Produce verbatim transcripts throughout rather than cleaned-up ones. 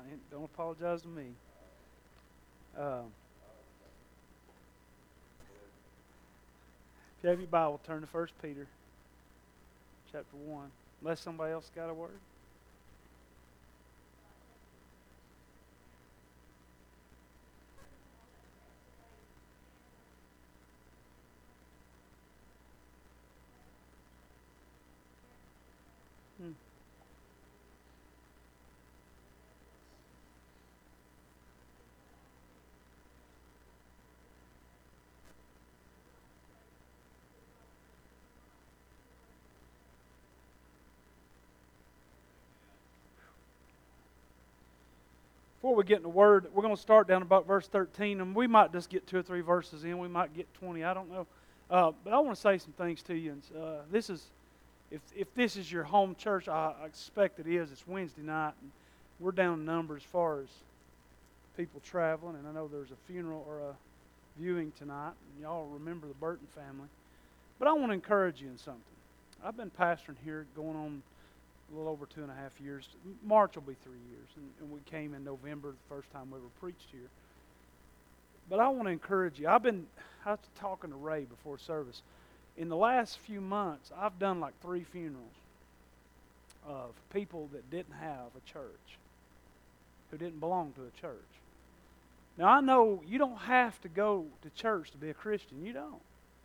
Don't apologize to me. Um, if you have your Bible, turn to First Peter chapter one. Unless somebody else got a word. Hmm. Before we get in the Word, we're going to start down about verse thirteen, and we might just get two or three verses in. We might get twenty. I don't know. Uh, but I want to say some things to you. And uh, this is, if if this is your home church, I, I expect it is. It's Wednesday night, and we're down in number as far as people traveling. And I know there's a funeral or a viewing tonight, and y'all remember the Burton family. But I want to encourage you in something. I've been pastoring here going on a little over two and a half years. March will be three years, and, and we came in November, the first time we ever preached here. But I want to encourage you. I've been, I was talking to Ray before service. In the last few months, I've done like three funerals of people that didn't have a church, who didn't belong to a church. Now, I know you don't have to go to church to be a Christian. You don't.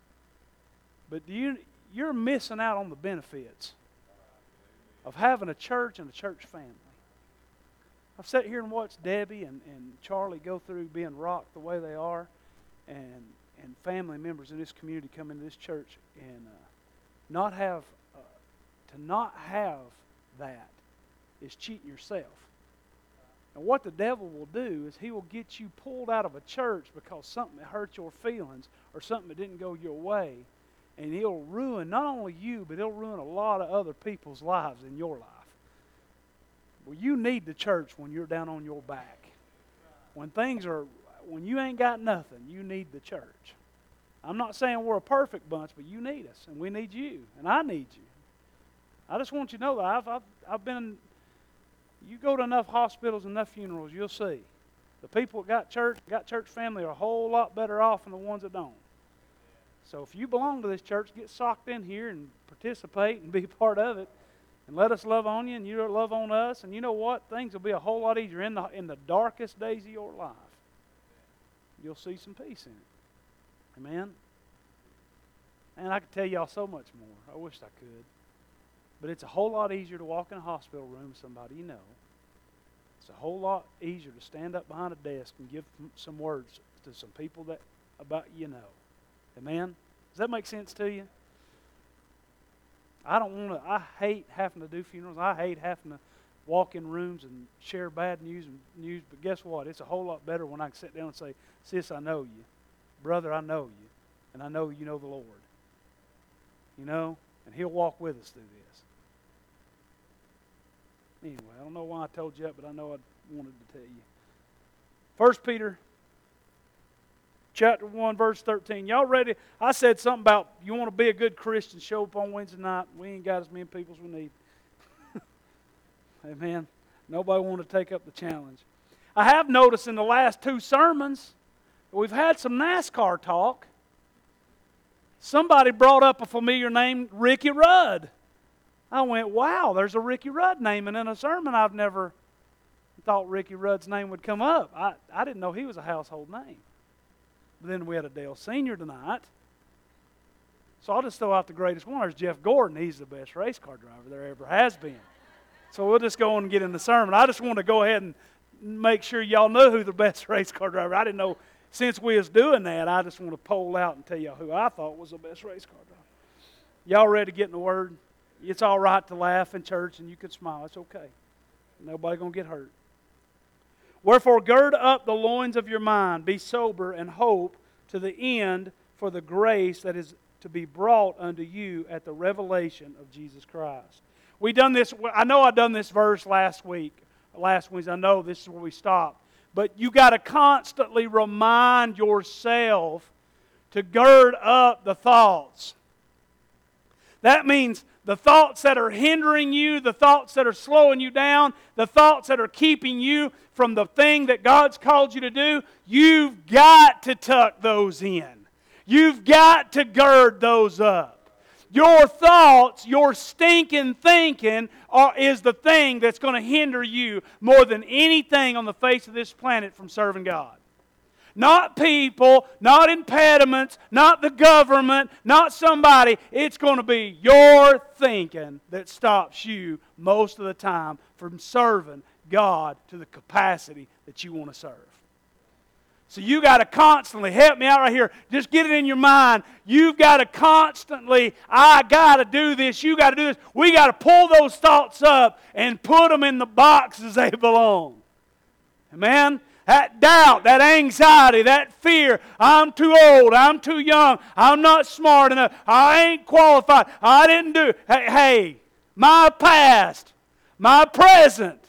But you, you're missing out on the benefits of having a church and a church family. I've sat here and watched Debbie and, and Charlie go through being rocked the way they are, and and family members in this community come into this church and uh, not have, uh, to not have that is cheating yourself. And what the devil will do is he will get you pulled out of a church because something that hurt your feelings or something that didn't go your way. And he'll ruin not only you, but he'll ruin a lot of other people's lives in your life. Well, you need the church when you're down on your back. When things are, when you ain't got nothing, you need the church. I'm not saying we're a perfect bunch, but you need us, and we need you, and I need you. I just want you to know that I've, I've, I've been, you go to enough hospitals, enough funerals, you'll see. The people that got church, got church family are a whole lot better off than the ones that don't. So if you belong to this church, get socked in here and participate and be part of it. And let us love on you and you love on us. And you know what? Things will be a whole lot easier in the, in the darkest days of your life. You'll see some peace in it. Amen? And I could tell y'all so much more. I wish I could. But it's a whole lot easier to walk in a hospital room with somebody you know. It's a whole lot easier to stand up behind a desk and give some words to some people that about you know. Amen? Does that make sense to you? I don't want to, I hate having to do funerals. I hate having to walk in rooms and share bad news and news. But guess what? It's a whole lot better when I can sit down and say, sis, I know you. Brother, I know you. And I know you know the Lord. You know? And He'll walk with us through this. Anyway, I don't know why I told you that, but I know I wanted to tell you. First Peter chapter one, verse thirteen. Y'all ready? I said something about you want to be a good Christian, show up on Wednesday night. We ain't got as many people as we need. Amen. Nobody want to take up the challenge. I have noticed in the last two sermons, we've had some NASCAR talk. Somebody brought up a familiar name, Ricky Rudd. I went, wow, there's a Ricky Rudd name, and in a sermon I've never thought Ricky Rudd's name would come up. I, I didn't know he was a household name. But then we had a Dale Senior tonight. So I'll just throw out the greatest one. There's Jeff Gordon. He's the best race car driver there ever has been. So we'll just go on and get in the sermon. I just want to go ahead and make sure y'all know who the best race car driver. I didn't know, since we was doing that, I just want to poll out and tell y'all who I thought was the best race car driver. Y'all ready to get in the Word? It's all right to laugh in church and you can smile. It's okay. Nobody going to get hurt. Wherefore, gird up the loins of your mind, be sober, and hope to the end for the grace that is to be brought unto you at the revelation of Jesus Christ. We done this. I know I done this verse last week, last Wednesday. I know this is where we stopped. But you got to constantly remind yourself to gird up the thoughts. That means the thoughts that are hindering you, the thoughts that are slowing you down, the thoughts that are keeping you from the thing that God's called you to do, you've got to tuck those in. You've got to gird those up. Your thoughts, your stinking thinking are, is the thing that's going to hinder you more than anything on the face of this planet from serving God. Not people, not impediments, not the government, not somebody. It's going to be your thinking that stops you most of the time from serving God to the capacity that you want to serve. So you got to constantly, help me out right here, just get it in your mind. You've got to constantly, I got to do this, you got to do this. We got to pull those thoughts up and put them in the boxes they belong. Amen? That doubt, that anxiety, that fear, I'm too old, I'm too young, I'm not smart enough, I ain't qualified, I didn't do it. Hey, hey, my past, my present,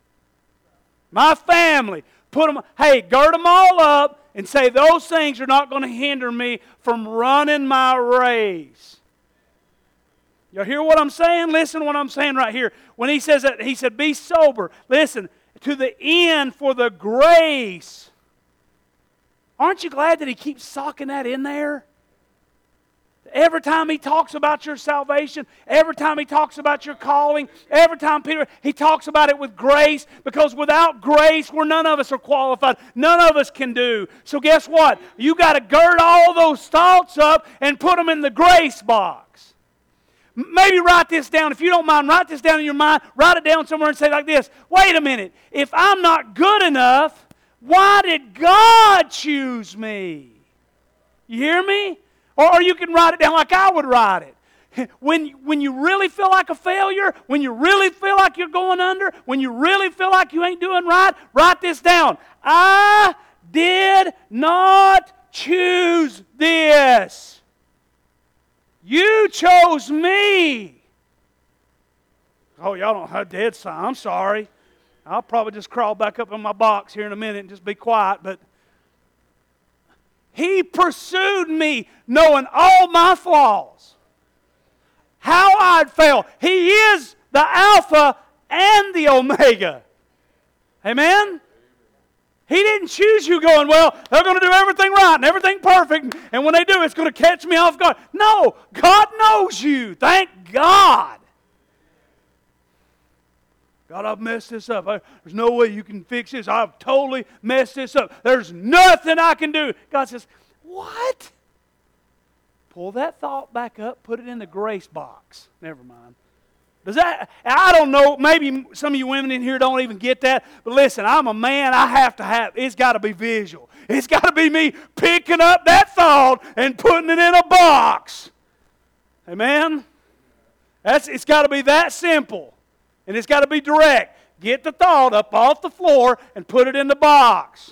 my family, put them, hey, gird them all up and say those things are not going to hinder me from running my race. Y'all hear what I'm saying? Listen to what I'm saying right here. When he says that, he said, be sober. Listen, to the end for the grace. Aren't you glad that he keeps socking that in there? Every time he talks about your salvation, every time he talks about your calling, every time Peter, he talks about it with grace, because without grace, where none of us are qualified, none of us can do. So guess what? You got to gird all those thoughts up and put them in the grace box. Maybe write this down. If you don't mind, write this down in your mind. Write it down somewhere and say like this. Wait a minute. If I'm not good enough, why did God choose me? You hear me? Or you can write it down like I would write it. When, when you really feel like a failure, when you really feel like you're going under, when you really feel like you ain't doing right, write this down. I did not choose this. You chose me. Oh, y'all don't have dead sign. I'm sorry. I'll probably just crawl back up in my box here in a minute and just be quiet. But He pursued me knowing all my flaws. How I'd fail. He is the Alpha and the Omega. Amen? He didn't choose you going, well, they're going to do everything right and everything perfect, and when they do, it's going to catch me off guard. No, God knows you. Thank God. God, I've messed this up. I, there's no way you can fix this. I've totally messed this up. There's nothing I can do. God says, what? Pull that thought back up, put it in the grace box. Never mind. Does that, I don't know, maybe some of you women in here don't even get that, but listen, I'm a man, I have to have, it's got to be visual. It's got to be me picking up that thought and putting it in a box. Amen? That's, it's got to be that simple, and it's got to be direct. Get the thought up off the floor and put it in the box.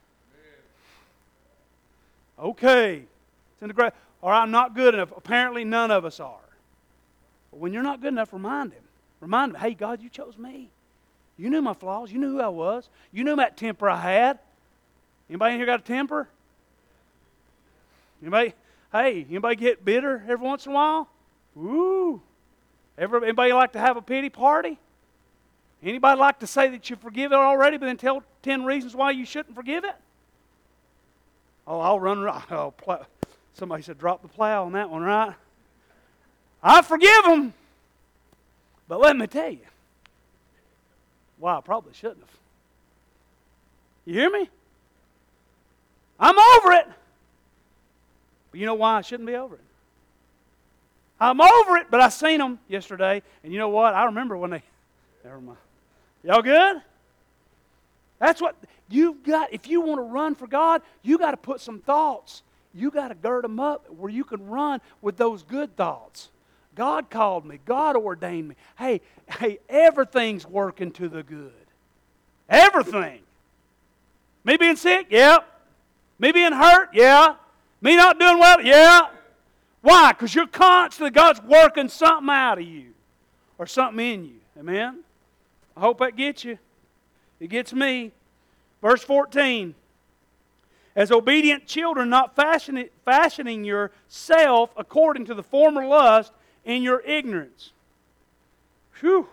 Okay. It's in the gra- All right, I'm not good enough. Apparently none of us are. But when you're not good enough, remind Him. Remind Him, hey, God, you chose me. You knew my flaws. You knew who I was. You knew that temper I had. Anybody in here got a temper? Anybody? Hey, anybody get bitter every once in a while? Woo! Every, anybody like to have a pity party? Anybody like to say that you forgive it already, but then tell ten reasons why you shouldn't forgive it? Oh, I'll run. Oh, plow. Somebody said drop the plow on that one, right? I forgive them. But let me tell you. Well, I probably shouldn't have. You hear me? I'm over it. But you know why I shouldn't be over it? I'm over it, but I seen them yesterday. And you know what? I remember when they... Never mind. Y'all good? That's what... You've got... If you want to run for God, you got to put some thoughts. You got to gird them up where you can run with those good thoughts. God called me. God ordained me. Hey, hey, everything's working to the good. Everything. Me being sick? Yeah. Me being hurt? Yeah. Me not doing well? Yeah. Why? Because you're constantly, God's working something out of you. Or something in you. Amen? I hope that gets you. It gets me. Verse fourteen. As obedient children, not fashioning, fashioning yourself according to the former lust in your ignorance. Whew.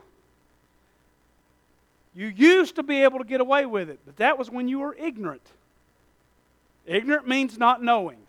You used to be able to get away with it, but that was when you were ignorant. Ignorant means not knowing.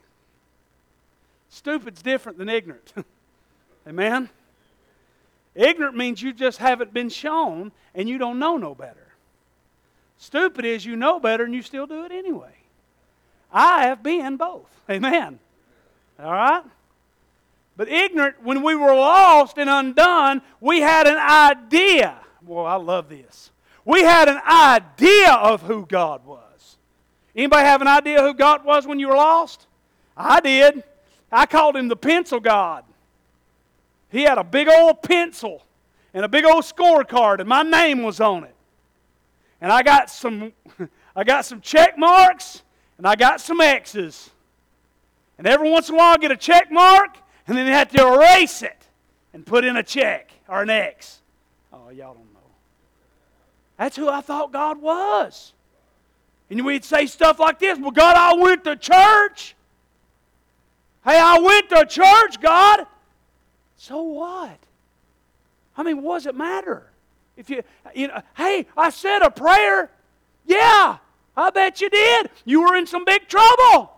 Stupid's different than ignorant. Amen? Ignorant means you just haven't been shown and you don't know no better. Stupid is you know better and you still do it anyway. I have been both. Amen? All right? But ignorant, when we were lost and undone, we had an idea. Boy, I love this. We had an idea of who God was. Anybody have an idea who God was when you were lost? I did. I called Him the pencil God. He had a big old pencil and a big old scorecard, and my name was on it. And I got some, I got some check marks, and I got some X's. And every once in a while I get a check mark, and then they have to erase it and put in a check or an X. Oh, y'all don't know. That's who I thought God was. And we'd say stuff like this, well, God, I went to church. Hey, I went to church, God. So what? I mean, what does it matter? If you, you know, hey, I said a prayer. Yeah, I bet you did. You were in some big trouble.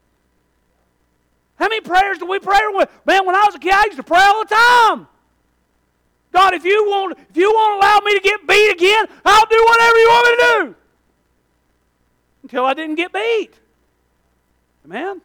How many prayers do we pray with? Man, when I was a kid, I used to pray all the time. God, if you want, if you won't allow me to get beat again, I'll do whatever you want me to do. Until I didn't get beat. Amen?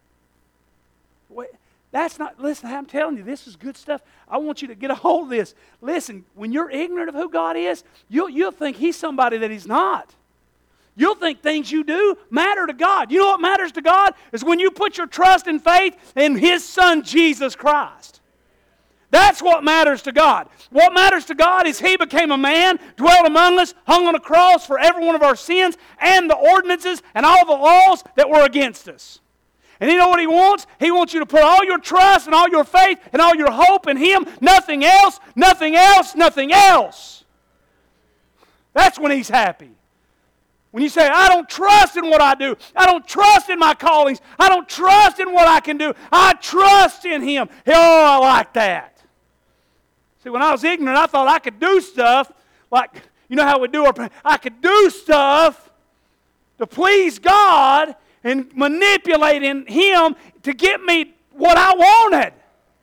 Wait, that's not, listen, I'm telling you, this is good stuff. I want you to get a hold of this. Listen, when you're ignorant of who God is, you'll, you'll think He's somebody that He's not. You'll think things you do matter to God. You know what matters to God? Is when you put your trust and faith in His Son, Jesus Christ. That's what matters to God. What matters to God is He became a man, dwelt among us, hung on a cross for every one of our sins and the ordinances and all the laws that were against us. And you know what He wants? He wants you to put all your trust and all your faith and all your hope in Him. Nothing else, nothing else, nothing else. That's when He's happy. When you say, I don't trust in what I do. I don't trust in my callings. I don't trust in what I can do. I trust in Him. Oh, I like that. See, when I was ignorant, I thought I could do stuff like, you know how we do our, I could do stuff to please God and manipulating Him to get me what I wanted.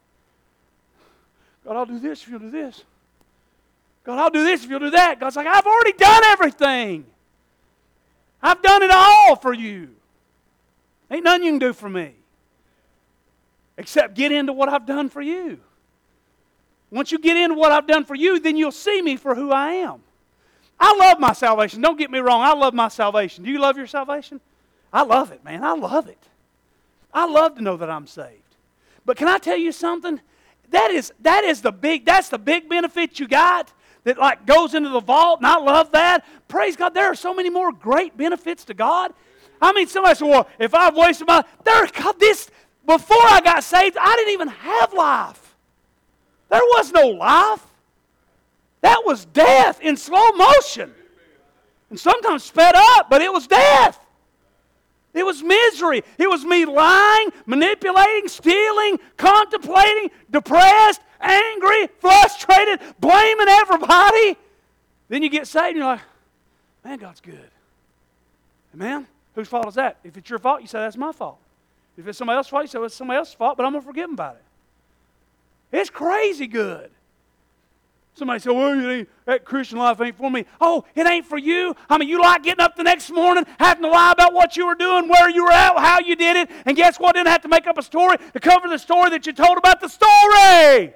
God, I'll do this if you'll do this. God, I'll do this if you'll do that. God's like, I've already done everything. I've done it all for you. Ain't nothing you can do for me except get into what I've done for you. Once you get into what I've done for you, then you'll see me for who I am. I love my salvation. Don't get me wrong. I love my salvation. Do you love your salvation? I love it, man. I love it. I love to know that I'm saved. But can I tell you something? That is, that is the big, that's the big benefit you got that like goes into the vault, and I love that. Praise God, there are so many more great benefits to God. I mean, somebody said, well, if I've wasted my, there, God, this, before I got saved, I didn't even have life. There was no life. That was death in slow motion. And sometimes sped up, but it was death. It was misery. It was me lying, manipulating, stealing, contemplating, depressed, angry, frustrated, blaming everybody. Then you get saved and you're like, man, God's good. Amen? Whose fault is that? If it's your fault, you say, that's my fault. If it's somebody else's fault, you say, well, it's somebody else's fault, but I'm going to forgive them about it. It's crazy good. Somebody said, well, you ain't, that Christian life ain't for me. Oh, it ain't for you? I mean, you like getting up the next morning, having to lie about what you were doing, where you were at, how you did it, and guess what? Didn't have to make up a story to cover the story that you told about the story.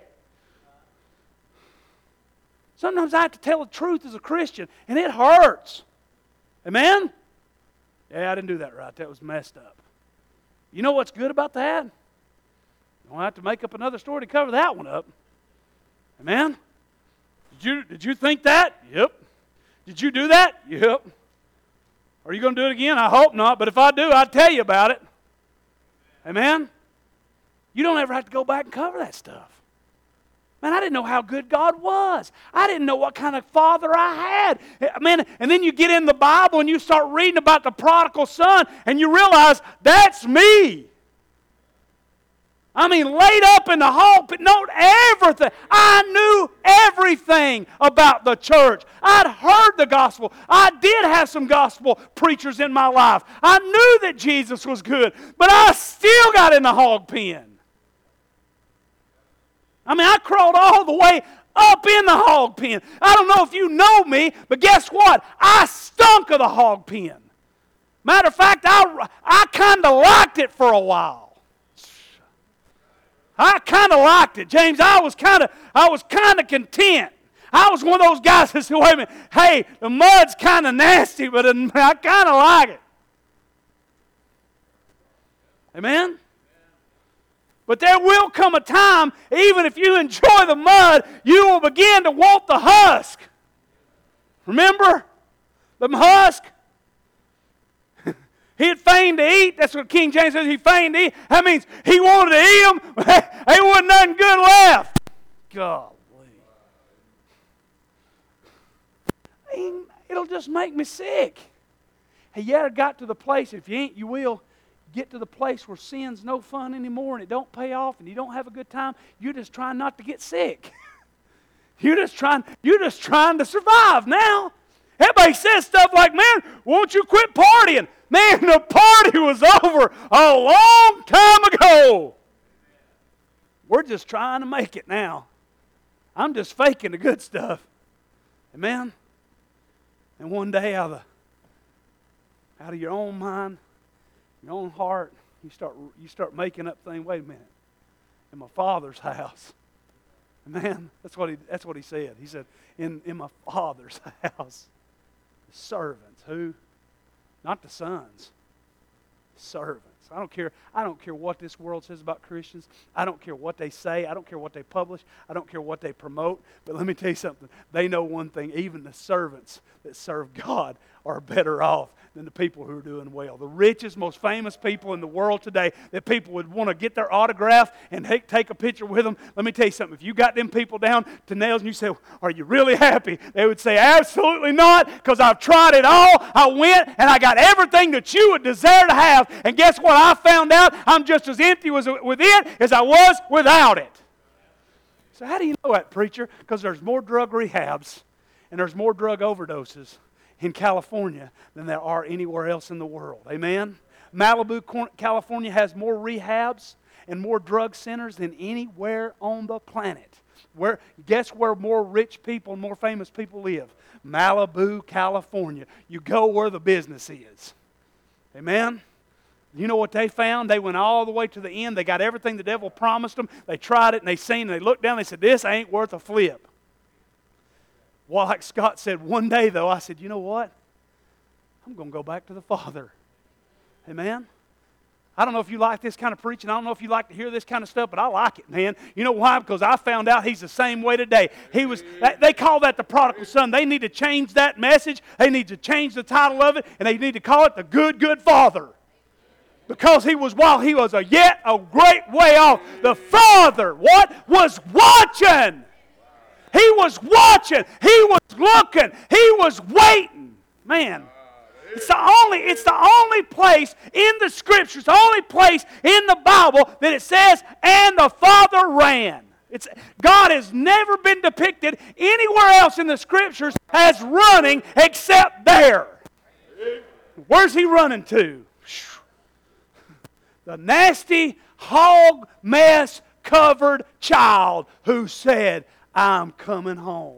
Sometimes I have to tell the truth as a Christian, and it hurts. Amen? Yeah, I didn't do that right. That was messed up. You know what's good about that? You don't have to make up another story to cover that one up. Amen? Did you, did you think that? Yep. Did you do that? Yep. Are you going to do it again? I hope not, but if I do, I'll tell you about it. Amen? You don't ever have to go back and cover that stuff. Man, I didn't know how good God was. I didn't know what kind of father I had. Man, and then you get in the Bible and you start reading about the prodigal son and you realize, that's me. I mean, laid up in the hog pit. Know everything. I knew everything about the church. I'd heard the gospel. I did have some gospel preachers in my life. I knew that Jesus was good, but I still got in the hog pen. I mean, I crawled all the way up in the hog pen. I don't know if you know me, but guess what? I stunk of the hog pen. Matter of fact, I, I kind of liked it for a while. I kind of liked it, James. I was kind of I was kind of content. I was one of those guys that said, wait a minute, hey, the mud's kind of nasty, but I kind of like it. Amen? But there will come a time, even if you enjoy the mud, you will begin to want the husk. Remember? The husk? He had feigned to eat. That's what King James says. He feigned to eat. That means he wanted to eat them. There wasn't nothing good left. Golly. I mean, it'll just make me sick. Have you ever got to the place, if you ain't, you will, get to the place where sin's no fun anymore and it don't pay off and you don't have a good time? You're just trying not to get sick. You're just trying, you're just trying to survive now. Everybody says stuff like, man, won't you quit partying? Man, the party was over a long time ago. We're just trying to make it now. I'm just faking the good stuff. Amen? And one day out of, the, out of your own mind, your own heart, you start, you start making up things. Wait a minute. In my Father's house. Amen? That's what he, that's what he said. He said, in, in my Father's house. Servants. Who? Not the sons. Servants. I don't care. I don't care what this world says about Christians. I don't care what they say. I don't care what they publish. I don't care what they promote. But let me tell you something. They know one thing. Even the servants that serve God are better off than the people who are doing well. The richest, most famous people in the world today that people would want to get their autograph and take, take a picture with them. Let me tell you something. If you got them people down to nails and you say, are you really happy? They would say, absolutely not, because I've tried it all. I went and I got everything that you would desire to have. And guess what? I found out I'm just as empty with it as I was without it. So how do you know that, preacher? Because there's more drug rehabs and there's more drug overdoses in California than there are anywhere else in the world. Amen? Malibu, California has more rehabs and more drug centers than anywhere on the planet. Where, guess where more rich people and more famous people live? Malibu, California. You go where the business is. Amen? You know what they found? They went all the way to the end. They got everything the devil promised them. They tried it and they seen and they looked down and they said, this ain't worth a flip. Well, like Scott said, one day though, I said, you know what? I'm going to go back to the Father. Amen? I don't know if you like this kind of preaching. I don't know if you like to hear this kind of stuff, but I like it, man. You know why? Because I found out He's the same way today. He was. They call that the prodigal son. They need to change that message. They need to change the title of it, and they need to call it the good, good Father. Because He was, while He was a yet a great way off, the Father, what? Was watching. He was watching. He was looking. He was waiting. Man, it's the only, it's the only place in the Scriptures, the only place in the Bible that it says, and the Father ran. It's, God has never been depicted anywhere else in the Scriptures as running except there. Where's He running to? The nasty, hog mess covered child who said, I'm coming home.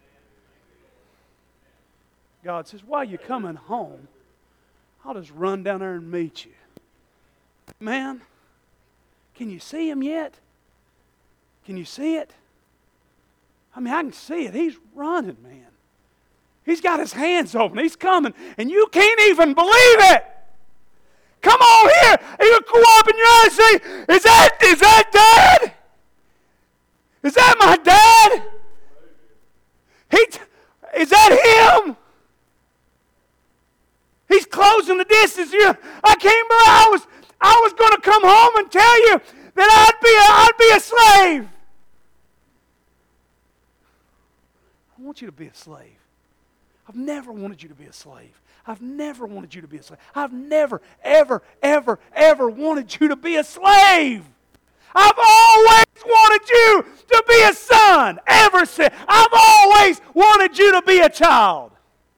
God says, while you're coming home, I'll just run down there and meet you. Man, can you see Him yet? Can you see it? I mean, I can see it. He's running, man. He's got His hands open. He's coming, and you can't even believe it. Come on here. You go up in your eyes and say, is that, is that Dad? Is that my dad? He t- is that him? He's closing the distance. You, I can't believe I was I was going to come home and tell you that I'd be a, I'd be a slave. I want you to be a slave. I've never wanted you to be a slave. I've never wanted you to be a slave. I've never, ever, ever, ever wanted you to be a slave. I've always wanted you to be a son. Ever since. I've always wanted you to be a child.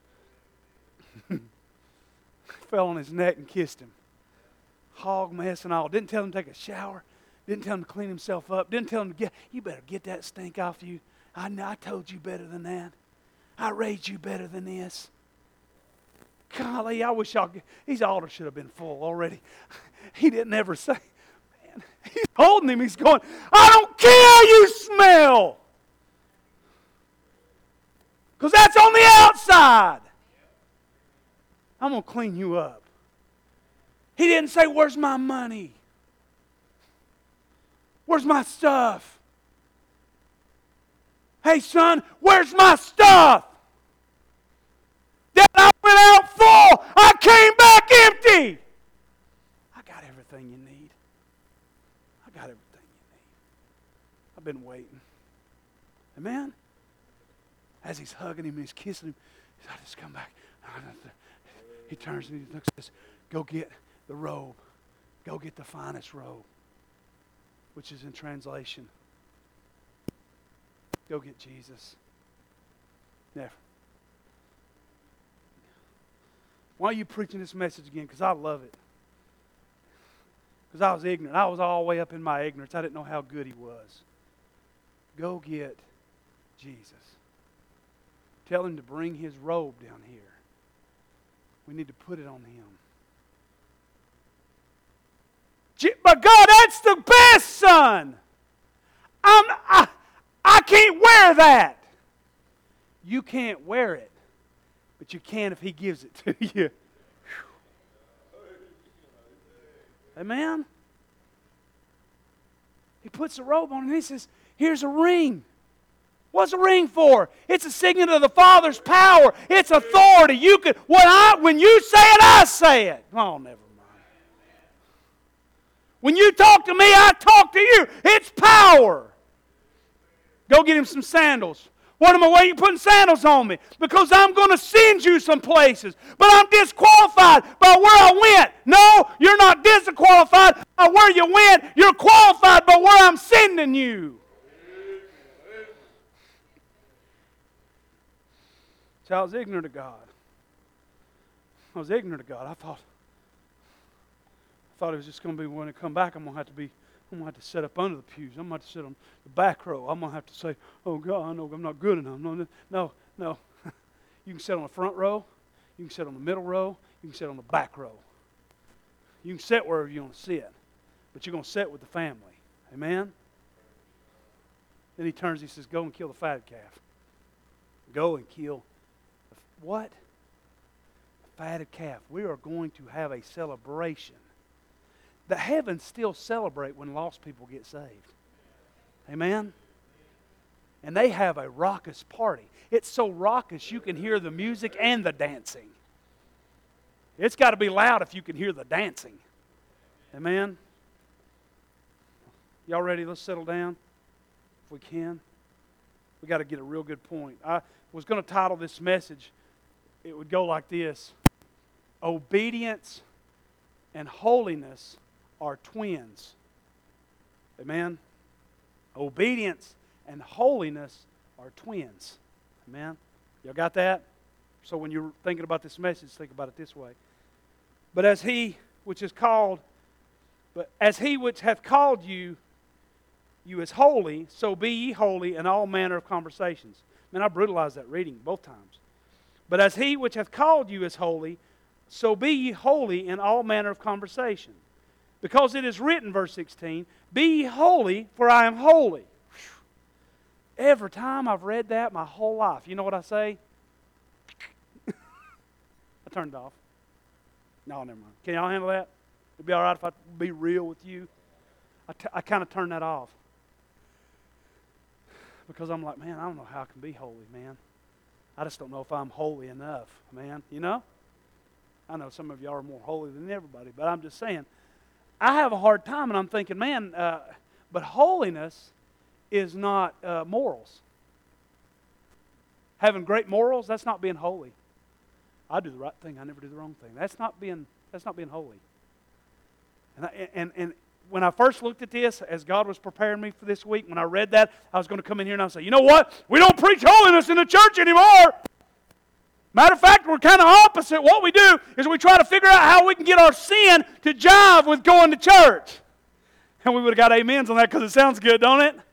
Fell on his neck and kissed him. Hog mess and all. Didn't tell him to take a shower. Didn't tell him to clean himself up. Didn't tell him to get, you better get that stink off you. I know, I told you better than that. I raised you better than this. Golly, I wish y'all, his altar should have been full already. He didn't ever say, man, he's holding him. He's going, I don't care how you smell. Because that's on the outside. I'm going to clean you up. He didn't say, where's my money? Where's my stuff? Hey, son, where's my stuff? That I went out full. I came back empty. I got everything you need. I got everything you need. I've been waiting. Amen? As he's hugging him and he's kissing him, he says, I just come back. He turns and he looks and says, go get the robe. Go get the finest robe, which is in translation, go get Jesus. Never. Why are you preaching this message again? Because I love it. Because I was ignorant. I was all the way up in my ignorance. I didn't know how good He was. Go get Jesus. Tell Him to bring His robe down here. We need to put it on Him. But God, that's the best, son. I'm, I, I can't wear that. You can't wear it, but you can if He gives it to you. Amen? He puts a robe on and He says, here's a ring. What's a ring for? It's a signet of the Father's power. It's authority. You can, what I, when you say it, I say it. Oh, never mind. When you talk to me, I talk to you. It's power. Go get him some sandals. What am I, why are you putting sandals on me? Because I'm going to send you some places. But I'm disqualified by where I went. No, you're not disqualified by where you went. You're qualified by where I'm sending you. So I was ignorant of God. I was ignorant of God. I thought, I thought it was just going to be when I come back, I'm going to have to be, I'm going to have to sit up under the pews. I'm going to have to sit on the back row. I'm going to have to say, oh God, I know I'm not good enough. No, no, no. You can sit on the front row. You can sit on the middle row. You can sit on the back row. You can sit wherever you want to sit. But you're going to sit with the family. Amen? Then he turns, he says, go and kill the fatted calf. Go and kill the, what? The fatted calf. We are going to have a celebration. The heavens still celebrate when lost people get saved. Amen? And they have a raucous party. It's so raucous you can hear the music and the dancing. It's got to be loud if you can hear the dancing. Amen? Y'all ready? Let's settle down if we can. We got to get a real good point. I was going to title this message, it would go like this: Obedience and holiness are twins. Amen? Obedience and holiness are twins. Amen? Y'all got that? So when you're thinking about this message, think about it this way. But as he which is called, but as he which hath called you, you is holy, so be ye holy in all manner of conversations. Man, I brutalized that reading both times. But as he which hath called you is holy, so be ye holy in all manner of conversation. Because it is written, verse sixteen, be ye holy, for I am holy. Whew. Every time I've read that my whole life, you know what I say? I turned it off. No, never mind. Can y'all handle that? It'd be all right if I be real with you. I, t- I kind of turned that off. Because I'm like, man, I don't know how I can be holy, man. I just don't know if I'm holy enough, man. You know? I know some of y'all are more holy than everybody, but I'm just saying, I have a hard time, and I'm thinking, man, uh, but holiness is not uh, morals. Having great morals, that's not being holy. I do the right thing. I never do the wrong thing. That's not being, that's not being holy. And, I, and, and when I first looked at this, as God was preparing me for this week, when I read that, I was going to come in here and I was say, you know what? We don't preach holiness in the church anymore. Matter of fact, we're kind of opposite. What we do is we try to figure out how we can get our sin to jive with going to church. And we would have got amens on that because it sounds good, don't it?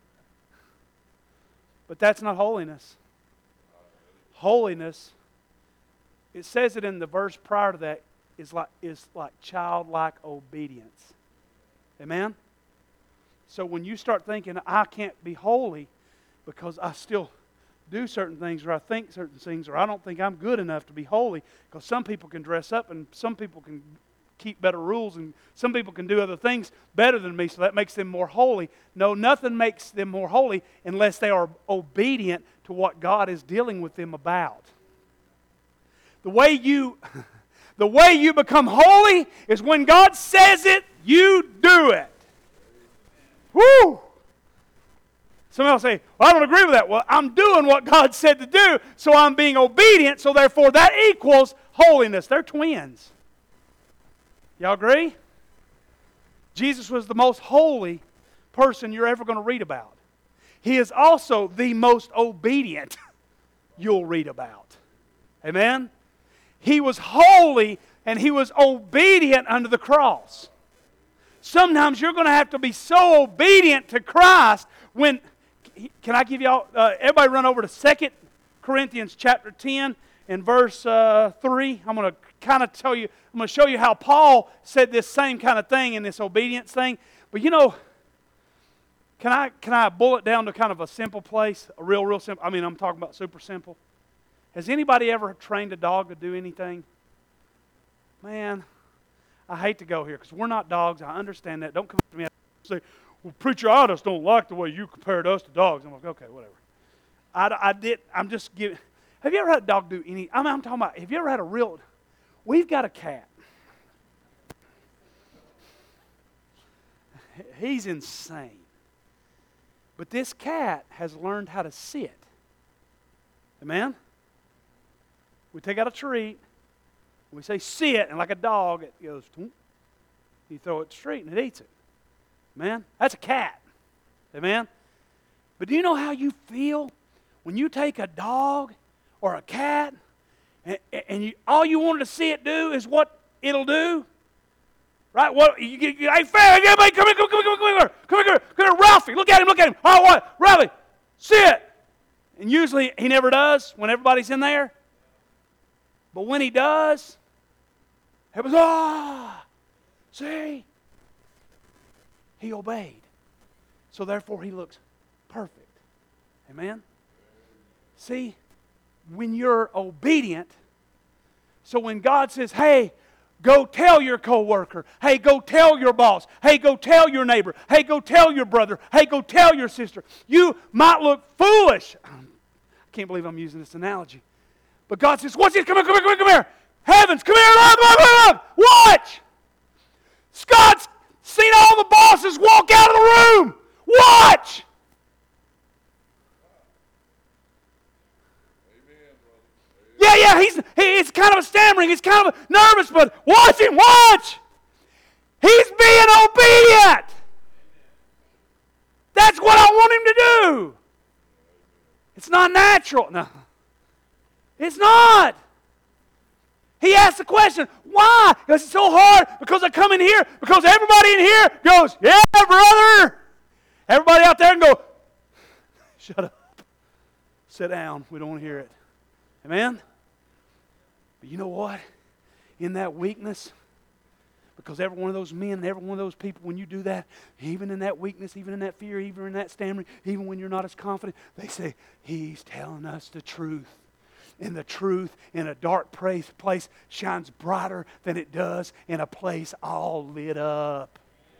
But that's not holiness. Holiness, it says it in the verse prior to that, is like, is like childlike obedience. Amen? So when you start thinking, I can't be holy because I still do certain things, or I think certain things, or I don't think I'm good enough to be holy, because some people can dress up and some people can keep better rules and some people can do other things better than me, so that makes them more holy. No, nothing makes them more holy unless they are obedient to what God is dealing with them about. The way you, the way you become holy is when God says it, you do it. Woo! Somebody will say, well, I don't agree with that. Well, I'm doing what God said to do, so I'm being obedient, so therefore that equals holiness. They're twins. Y'all agree? Jesus was the most holy person you're ever going to read about. He is also the most obedient you'll read about. Amen? He was holy and He was obedient under the cross. Sometimes you're going to have to be so obedient to Christ when... Can I give y'all, uh, everybody run over to Second Corinthians chapter ten and verse uh, three. I'm going to kind of tell you, I'm going to show you how Paul said this same kind of thing in this obedience thing. But you know, can I can I boil it down to kind of a simple place? A real, real simple, I mean, I'm talking about super simple. Has anybody ever trained a dog to do anything? Man, I hate to go here because we're not dogs. I understand that. Don't come up to me and say, well, preacher, I just don't like the way you compared us to dogs. I'm like, okay, whatever. I, I did, I'm just giving. Have you ever had a dog do any, I'm, I'm talking about, have you ever had a real, we've got a cat. He's insane. But this cat has learned how to sit. Amen? We take out a treat, we say sit, and like a dog, it goes, you throw it straight and it eats it. Amen? That's a cat. Amen? But do you know how you feel when you take a dog or a cat and, and you, all you wanted to see it do is what it'll do? Right? What you get? Hey, Farrah, everybody, come here, come here, come here, come here, come here, come here, Ralphie, look at him, look at him. Oh, what? Ralphie, sit. And usually he never does when everybody's in there. But when he does, it was ah, see. He obeyed. So therefore he looks perfect. Amen? See, when you're obedient, so when God says, hey, go tell your coworker, hey, go tell your boss, hey, go tell your neighbor, hey, go tell your brother, hey, go tell your sister, you might look foolish. I can't believe I'm using this analogy. But God says, what's this? Come here, come here, come here, come here. Heavens, come here, look, look, look, look. Watch. Scott's seen all the bosses walk out of the room. Watch! Yeah, yeah, he's he, it's kind of a stammering, he's kind of nervous, but watch him, watch! He's being obedient! That's what I want him to do! It's not natural. No. It's not! He asked the question, why? Because it's so hard, because I come in here, because everybody in here goes, yeah, brother. Everybody out there can go, shut up. Sit down. We don't want to hear it. Amen? But you know what? In that weakness, because every one of those men, every one of those people, when you do that, even in that weakness, even in that fear, even in that stammering, even when you're not as confident, they say, he's telling us the truth. And the truth in a dark place, place shines brighter than it does in a place all lit up.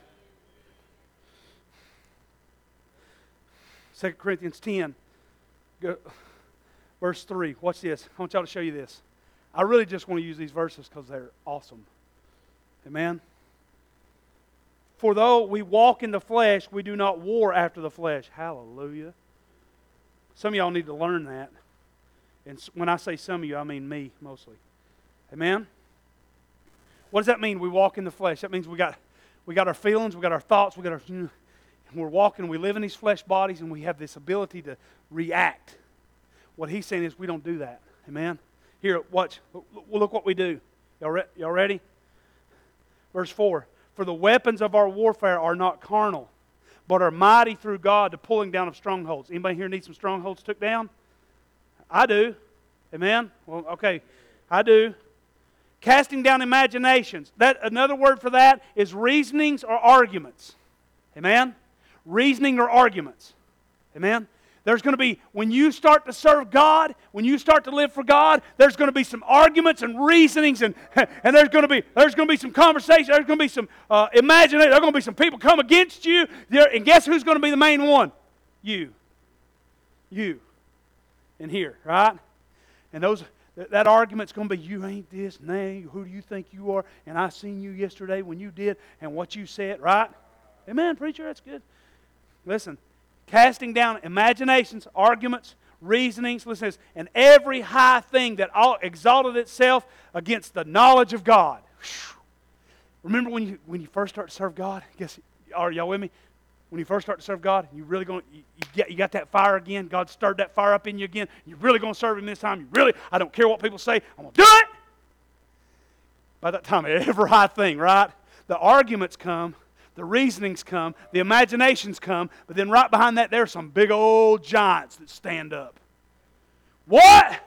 Second Corinthians ten, go, verse three. Watch this. I want y'all to show you this. I really just want to use these verses because they're awesome. Amen? For though we walk in the flesh, we do not war after the flesh. Hallelujah. Some of y'all need to learn that. And when I say some of you, I mean me mostly. Amen? What does that mean, we walk in the flesh? That means we got we got our feelings, we got our thoughts, we got our, and we're walking, we live in these flesh bodies, and we have this ability to react. What he's saying is we don't do that. Amen? Here, watch. Look what we do. Y'all, re- y'all ready? Verse four. For the weapons of our warfare are not carnal, but are mighty through God to pulling down of strongholds. Anybody here need some strongholds took down? I do. Amen? Well, okay. I do. Casting down imaginations. That another word for that is reasonings or arguments. Amen? Reasoning or arguments. Amen? There's going to be, when you start to serve God, when you start to live for God, there's going to be some arguments and reasonings, and, and there's going to be there's going to be some conversation. There's going to be some uh, imagination. There's going to be some people come against you. There, and guess who's going to be the main one? You. You. In here, right? And those that, that argument's going to be, you ain't this, nay, who do you think you are? And I seen you yesterday when you did, and what you said, right? Amen, preacher, that's good. Listen. Casting down imaginations, arguments, reasonings, listen to this, and every high thing that all exalted itself against the knowledge of God. Remember when you when you first start to serve God? Guess, are y'all with me? When you first start to serve God, you really going you, you get you got that fire again. God stirred that fire up in you again. You're really going to serve Him this time. You really, I don't care what people say. I'm going to do it. By that time, every high thing, right? The arguments come. The reasonings come, the imaginations come, but then right behind that there are some big old giants that stand up. What?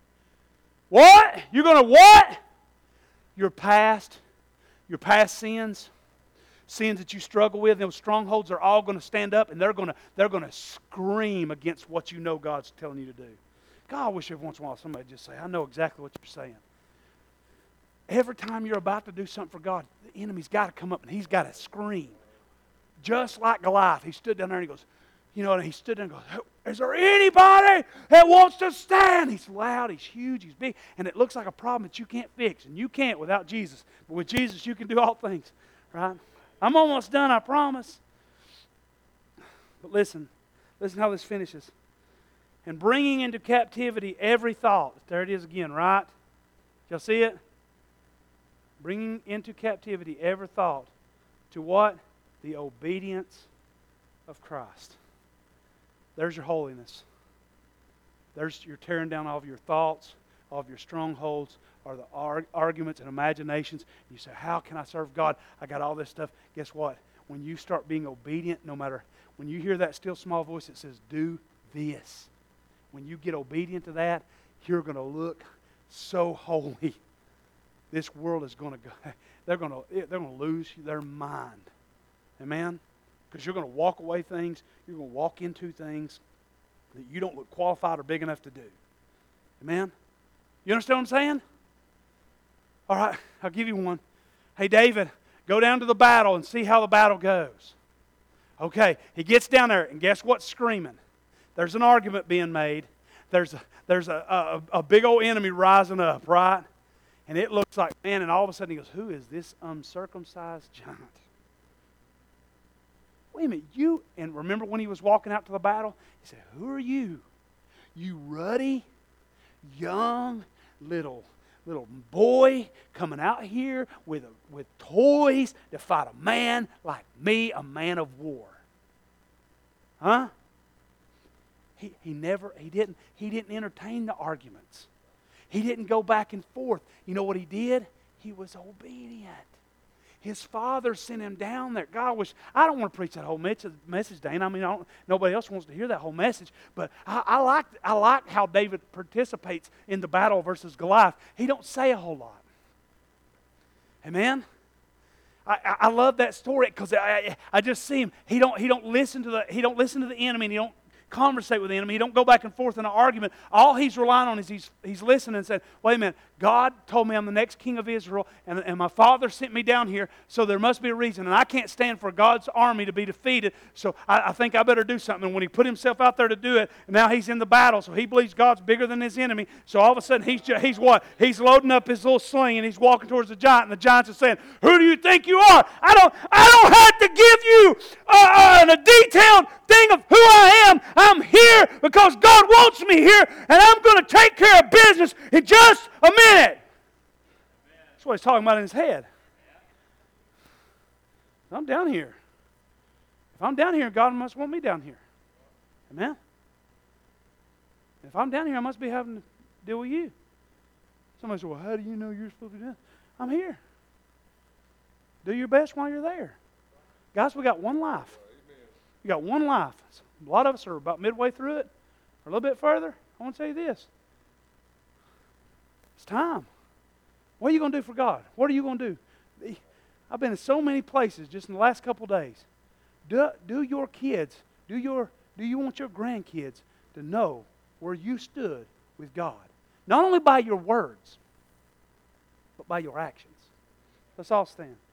What? You're going to what? Your past, your past sins, sins that you struggle with, those strongholds are all going to stand up, and they're going to they're going to scream against what you know God's telling you to do. God, I wish every once in a while somebody would just say, I know exactly what you're saying. Every time you're about to do something for God, the enemy's got to come up and he's got to scream. Just like Goliath. He stood down there and he goes, you know, and he stood there and goes, is there anybody that wants to stand? He's loud, he's huge, he's big, and it looks like a problem that you can't fix, and you can't without Jesus. But with Jesus, you can do all things, right? I'm almost done, I promise. But listen, listen how this finishes. And bringing into captivity every thought. There it is again, right? Y'all see it? Bringing into captivity every thought to what? The obedience of Christ. There's your holiness. There's your tearing down all of your thoughts, all of your strongholds, or the arg- arguments and imaginations. You say, how can I serve God? I got all this stuff. Guess what? When you start being obedient, no matter, when you hear that still small voice that says, do this. When you get obedient to that, you're going to look so holy. This world is going to go, they're going to, they're going to lose their mind. Amen? Because you're going to walk away things, you're going to walk into things that you don't look qualified or big enough to do. Amen? You understand what I'm saying? All right, I'll give you one. Hey, David, go down to the battle and see how the battle goes. Okay, he gets down there, and guess what's screaming? There's an argument being made. There's a, there's a, a, a big old enemy rising up, right? And it looks like, man, and all of a sudden he goes, who is this uncircumcised giant? Wait a minute, you, and remember when he was walking out to the battle? He said, who are you? You ruddy, young, little, little boy coming out here with, a, with toys to fight a man like me, a man of war. Huh? He, he never, he didn't, he didn't entertain the arguments. He didn't go back and forth. You know what he did? He was obedient. His father sent him down there. God was, I don't want to preach that whole message, Dane. I mean, I don't, nobody else wants to hear that whole message. But I, I, like, I like how David participates in the battle versus Goliath. He don't say a whole lot. Amen? I, I, I love that story because I, I, I just see him. He don't, he don't listen to the, he don't listen to the enemy, and he don't conversate with the enemy. He don't go back and forth in an argument. All he's relying on is he's, he's listening and saying, wait a minute, God told me I'm the next king of Israel, and, and my father sent me down here, so there must be a reason. And I can't stand for God's army to be defeated, so I, I think I better do something. And when he put himself out there to do it, and now he's in the battle, so he believes God's bigger than his enemy. So all of a sudden, he's, he's what? He's loading up his little sling, and he's walking towards the giant, and the giants are saying, who do you think you are? I don't, I don't have to give you uh, uh, a detailed thing of who I am. I'm here because God wants me here, and I'm going to take care of business in just a minute. That's what he's talking about in his head. I'm down here. If I'm down here, God must want me down here. Amen? If I'm down here, I must be having to deal with you. Somebody said, well, how do you know you're supposed to be down? I'm here. Do your best while you're there. Guys, we got one life. You got one life. A lot of us are about midway through it, or a little bit further. I want to tell you this. It's time. What are you going to do for God? What are you going to do? I've been in so many places just in the last couple of days. Do, do your kids, do your, do you want your grandkids to know where you stood with God? Not only by your words, but by your actions. Let's all stand.